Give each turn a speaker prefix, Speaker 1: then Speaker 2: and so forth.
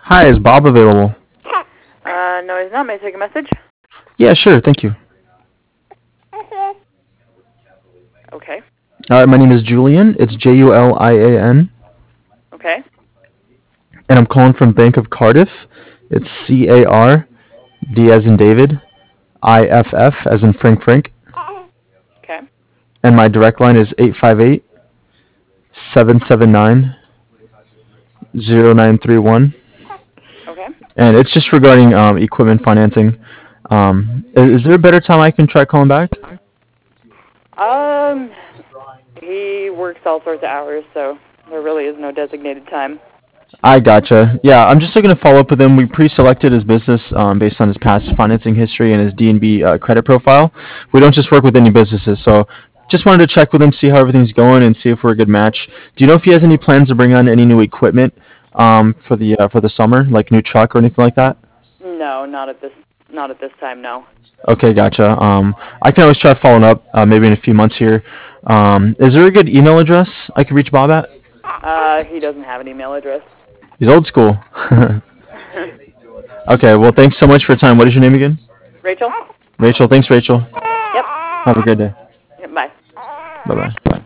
Speaker 1: Hi, is Bob available?
Speaker 2: No, he's not. May I take a message?
Speaker 1: Yeah, sure, thank you.
Speaker 2: Okay.
Speaker 1: My name is Julian. It's Julian,
Speaker 2: Okay.
Speaker 1: and I'm calling from Bank of Cardiff. It's CARD as in David, IFF as in Frank,
Speaker 2: Okay.
Speaker 1: and my direct line is 858-779-0931,
Speaker 2: Okay.
Speaker 1: and it's just regarding equipment financing. Is there a better time I can try calling back?
Speaker 2: Um, he works all sorts of hours, so there really is no designated time.
Speaker 1: I gotcha. Yeah, I'm just looking to follow up with him. We pre-selected his business based on his past financing history and his D&B credit profile. We don't just work with any businesses, so just wanted to check with him, see how everything's going, and see if we're a good match. Do you know if he has any plans to bring on any new equipment for the summer, like new truck or anything like that?
Speaker 2: No, not at this time. No.
Speaker 1: Okay, gotcha. I can always try following up, maybe in a few months here. Is there a good email address I could reach Bob at?
Speaker 2: He doesn't have an email address.
Speaker 1: He's old school. Okay, well, thanks so much for your time. What is your name again?
Speaker 2: Rachel?
Speaker 1: Rachel. Thanks, Rachel.
Speaker 2: Yep.
Speaker 1: Have a good day.
Speaker 2: Yep. Bye.
Speaker 1: Bye bye.